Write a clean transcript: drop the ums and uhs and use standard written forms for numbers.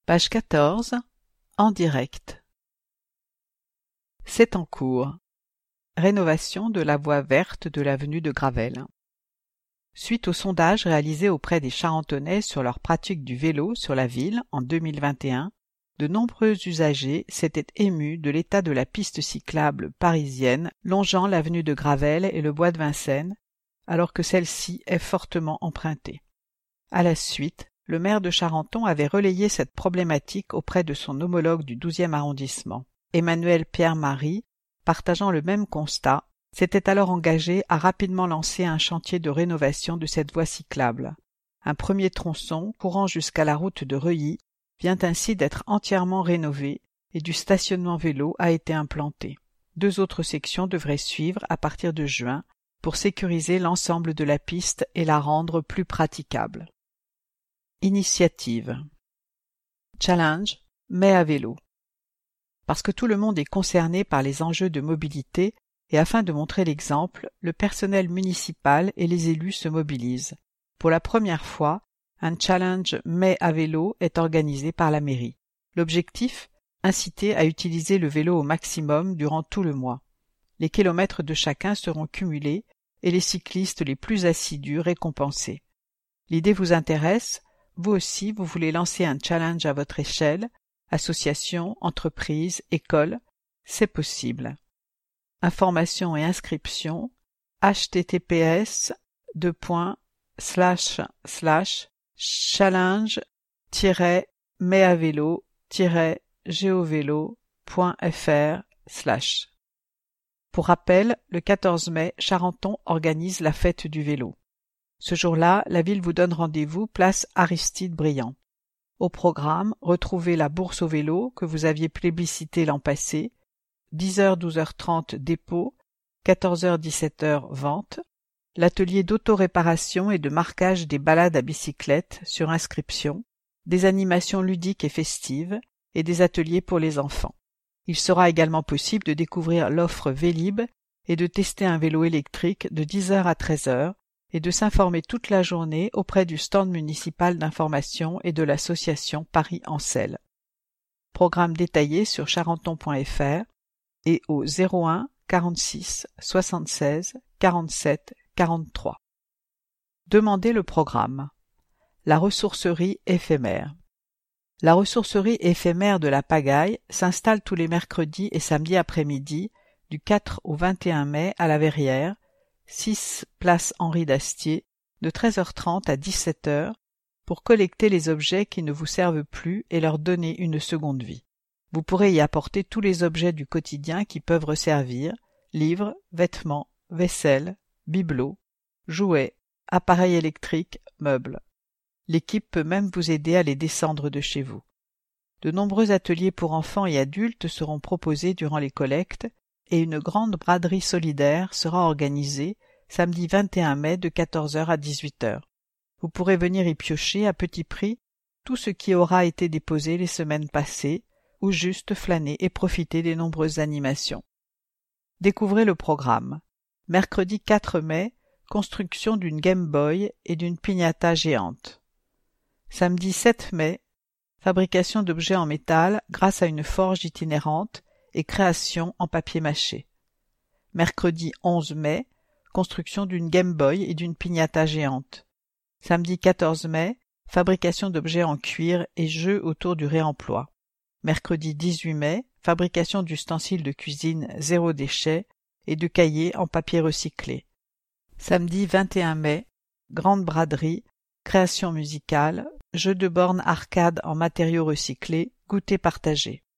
Page 14. En direct. C'est en cours. Rénovation de la voie verte de l'avenue de Gravelle. Suite au sondage réalisé auprès des Charentonais sur leur pratique du vélo sur la ville en 2021, de nombreux usagers s'étaient émus de l'état de la piste cyclable parisienne longeant l'avenue de Gravelle et le bois de Vincennes, alors que celle-ci est fortement empruntée. À la suite, le maire de Charenton avait relayé cette problématique auprès de son homologue du 12e arrondissement. Emmanuel Pierre-Marie, partageant le même constat, s'était alors engagé à rapidement lancer un chantier de rénovation de cette voie cyclable. Un premier tronçon, courant jusqu'à la route de Reuilly, vient ainsi d'être entièrement rénové et du stationnement vélo a été implanté. 2 autres sections devraient suivre à partir de juin pour sécuriser l'ensemble de la piste et la rendre plus praticable. Initiative. Challenge, mais à vélo. Parce que tout le monde est concerné par les enjeux de mobilité et afin de montrer l'exemple, le personnel municipal et les élus se mobilisent. Pour la première fois, un challenge mais à vélo est organisé par la mairie. L'objectif, inciter à utiliser le vélo au maximum durant tout le mois. Les kilomètres de chacun seront cumulés et les cyclistes les plus assidus récompensés. L'idée vous intéresse? Vous aussi, vous voulez lancer un challenge à votre échelle, association, entreprise, école, c'est possible. Informations et inscriptions https://challenge-mais-à-vélo-govelo.fr/ Pour rappel, le 14 mai, Charenton organise la fête du vélo. Ce jour-là, la ville vous donne rendez-vous place Aristide Briand. Au programme, retrouvez la bourse au vélo que vous aviez plébiscitée l'an passé, 10h-12h30 dépôt, 14h-17h vente, l'atelier d'auto-réparation et de marquage des balades à bicyclette sur inscription, des animations ludiques et festives et des ateliers pour les enfants. Il sera également possible de découvrir l'offre Vélib et de tester un vélo électrique de 10h à 13h et de s'informer toute la journée auprès du stand municipal d'information et de l'association Paris-Ancel. Programme détaillé sur charenton.fr et au 01 46 76 47 43. Demandez le programme. La ressourcerie éphémère. La ressourcerie éphémère de la Pagaille s'installe tous les mercredis et samedis après-midi du 4 au 21 mai à la Verrière, 6 place Henri d'Astier, de 13h30 à 17h, pour collecter les objets qui ne vous servent plus et leur donner une seconde vie. Vous pourrez y apporter tous les objets du quotidien qui peuvent resservir, livres, vêtements, vaisselle, bibelots, jouets, appareils électriques, meubles. L'équipe peut même vous aider à les descendre de chez vous. De nombreux ateliers pour enfants et adultes seront proposés durant les collectes et une grande braderie solidaire sera organisée samedi 21 mai de 14h à 18h. Vous pourrez venir y piocher à petit prix tout ce qui aura été déposé les semaines passées ou juste flâner et profiter des nombreuses animations. Découvrez le programme. Mercredi 4 mai, construction d'une Game Boy et d'une piñata géante. Samedi 7 mai, fabrication d'objets en métal grâce à une forge itinérante et création en papier mâché. Mercredi 11 mai, construction d'une Game Boy et d'une piñata géante. Samedi 14 mai, fabrication d'objets en cuir et jeux autour du réemploi. Mercredi 18 mai, fabrication d'ustensiles de cuisine zéro déchet et de cahiers en papier recyclé. Samedi 21 mai, grande braderie, création musicale, jeux de bornes arcade en matériaux recyclés, goûter partagé.